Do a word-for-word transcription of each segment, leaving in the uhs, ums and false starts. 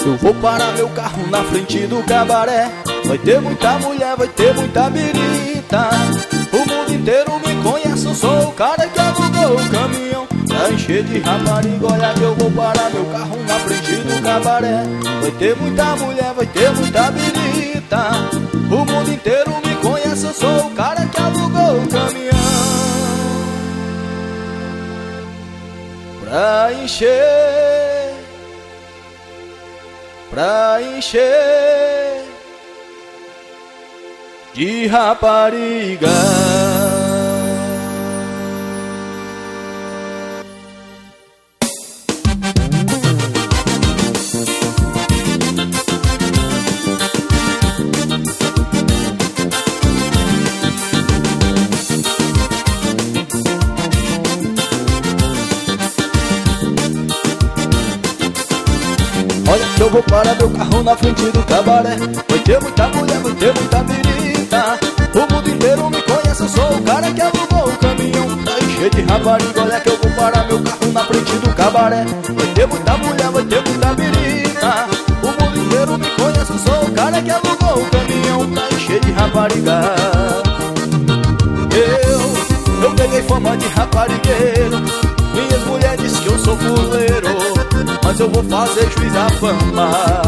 Eu vou parar meu carro na frente do cabaré. Vai ter muita mulher, vai ter muita birita. O mundo inteiro me conhece, eu sou o cara que alugou o caminhão pra encher de rapariga. Olha que eu vou parar meu carro na frente do cabaré. Vai ter muita mulher, vai ter muita birita. O mundo inteiro me conhece, eu sou o cara que alugou o caminhão pra encher, pra encher de rapariga. Olha que eu vou parar meu carro na frente do cabaré. Vai ter muita mulher, vai ter muita birita. O mundo inteiro me conhece, eu sou o cara que alugou o caminhão pra encher de rapariga. Olha que eu vou parar meu carro na frente do cabaré. Vai ter muita mulher, vai ter muita birita. O mundo inteiro me conhece, eu sou o cara que alugou o caminhão pra encher de rapariga. Eu, eu peguei fama de raparigueiro. Minhas mulheres dizem que eu sou fuleiro, mas eu vou fazer juiz à fama.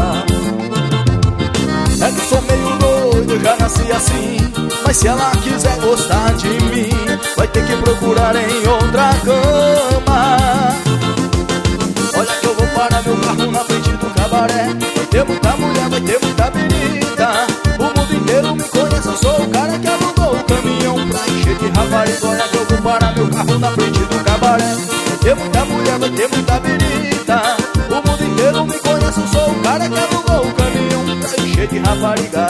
É que eu sou meio doido, eu já nasci assim. Mas se ela quiser gostar de mim, vai ter que procurar em outra cama. Olha que eu vou parar meu carro na frente do cabaré. Vai ter muita mulher, vai ter muita birita. O mundo inteiro me conhece, eu sou o cara que alugou o caminhão pra encher de rapariga. Olha que eu vou parar meu carro na frente do cabaré. Vai ter muita mulher, vai ter muita birita. O mundo inteiro me conhece, eu sou o cara que alugou o caminhão pra encher de rapariga.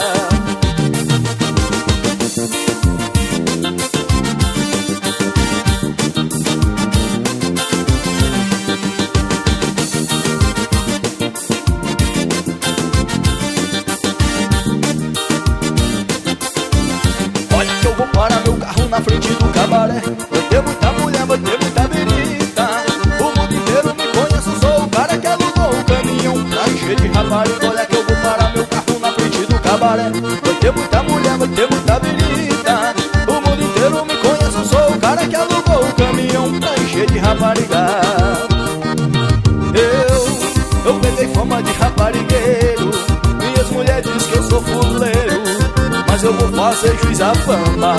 Olha que eu vou parar meu carro na frente do cabaré. Vai ter muita mulher, vai ter muita birita. O mundo inteiro me conhece, eu sou o cara que alugou o caminhão pra encher de rapariga. Olha que eu vou parar meu carro na frente do cabaré. Vai ter muita mulher, vai ter muita birita. O mundo inteiro me conhece, eu sou o cara que alugou o caminhão pra encher de rapariga. Eu, eu peguei fama de raparigueiro. Minhas mulheres dizem que eu sou fuleiro, mas eu vou fazer juiz à fama.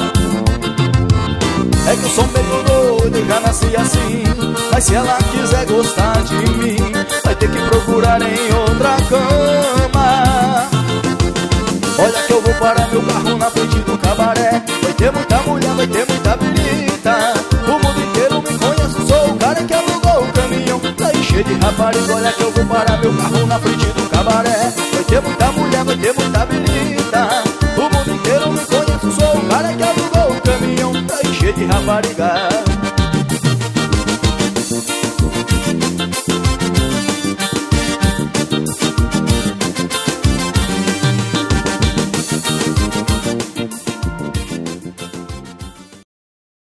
É que eu sou meio doido, eu já nasci assim. Mas se ela quiser gostar de mim, vai ter que procurar em outra cama. Olha que eu vou parar meu carro na frente do cabaré. Vai ter muita mulher, vai ter muita birita. O mundo inteiro me conhece, sou o cara que alugou o caminhão pra encher de rapariga. Olha que eu vou parar meu carro na frente do cabaré. Vai ter muita mulher, vai ter muita birita. O mundo inteiro me conhece, sou o cara que alugou o caminhão pra encher de rapariga.